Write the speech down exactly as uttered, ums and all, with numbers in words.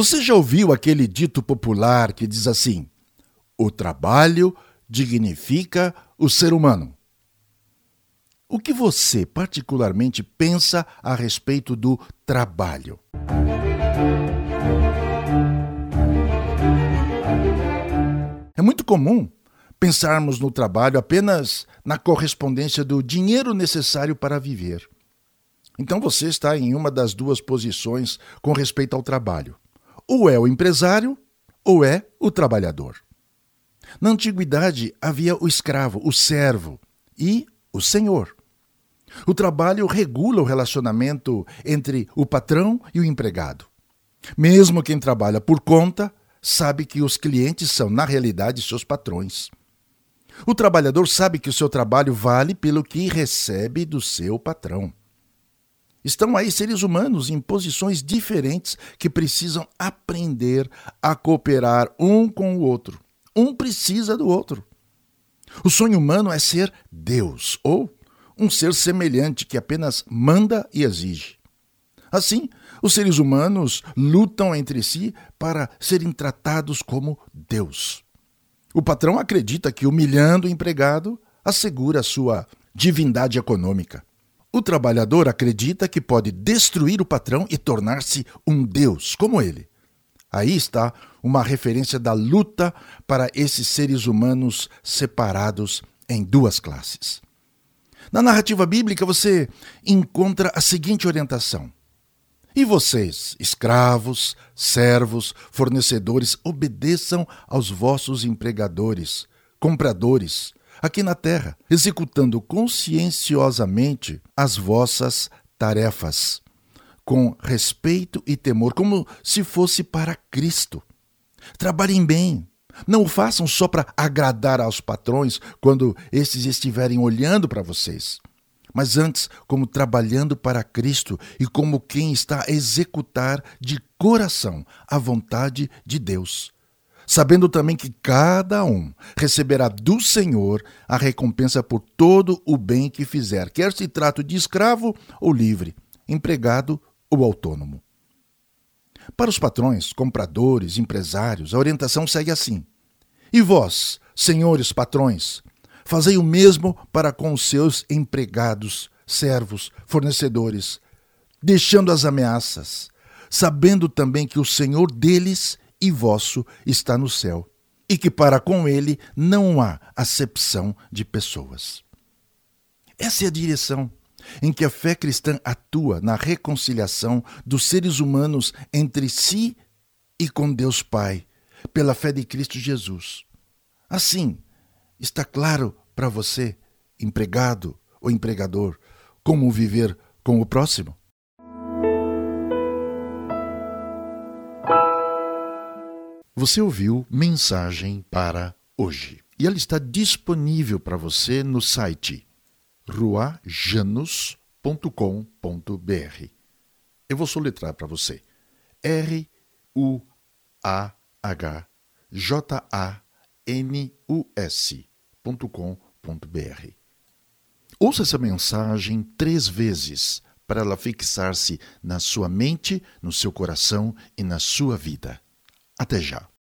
Você já ouviu aquele dito popular que diz assim: o trabalho dignifica o ser humano? O que você particularmente pensa a respeito do trabalho? É muito comum pensarmos no trabalho apenas na correspondência do dinheiro necessário para viver. Então você está em uma das duas posições com respeito ao trabalho. Ou é o empresário, ou é o trabalhador. Na antiguidade havia o escravo, o servo e o senhor. O trabalho regula o relacionamento entre o patrão e o empregado. Mesmo quem trabalha por conta sabe que os clientes são, na realidade, seus patrões. O trabalhador sabe que o seu trabalho vale pelo que recebe do seu patrão. Estão aí seres humanos em posições diferentes que precisam aprender a cooperar um com o outro. Um precisa do outro. O sonho humano é ser Deus, ou um ser semelhante que apenas manda e exige. Assim, os seres humanos lutam entre si para serem tratados como Deus. O patrão acredita que, humilhando o empregado, assegura a sua divindade econômica. O trabalhador acredita que pode destruir o patrão e tornar-se um Deus, como ele. Aí está uma referência da luta para esses seres humanos separados em duas classes. Na narrativa bíblica você encontra a seguinte orientação: e vocês, escravos, servos, fornecedores, obedeçam aos vossos empregadores, compradores, aqui na terra, executando conscienciosamente as vossas tarefas, com respeito e temor, como se fosse para Cristo. Trabalhem bem. Não o façam só para agradar aos patrões quando esses estiverem olhando para vocês, mas antes como trabalhando para Cristo e como quem está a executar de coração a vontade de Deus, sabendo também que cada um receberá do Senhor a recompensa por todo o bem que fizer, quer se trate de escravo ou livre, empregado ou autônomo. Para os patrões, compradores, empresários, a orientação segue assim: e vós, senhores patrões, fazei o mesmo para com os seus empregados, servos, fornecedores, deixando as ameaças, sabendo também que o Senhor deles e vosso está no céu, e que para com ele não há acepção de pessoas. Essa é a direção em que a fé cristã atua na reconciliação dos seres humanos entre si e com Deus Pai, pela fé de Cristo Jesus. Assim, está claro para você, empregado ou empregador, como viver com o próximo? Você ouviu Mensagem para Hoje, e ela está disponível para você no site rua janus ponto com ponto b r. Eu vou soletrar para você: R U A H J A N U S ponto com ponto b r. Ouça essa mensagem três vezes para ela fixar-se na sua mente, no seu coração e na sua vida. Até já.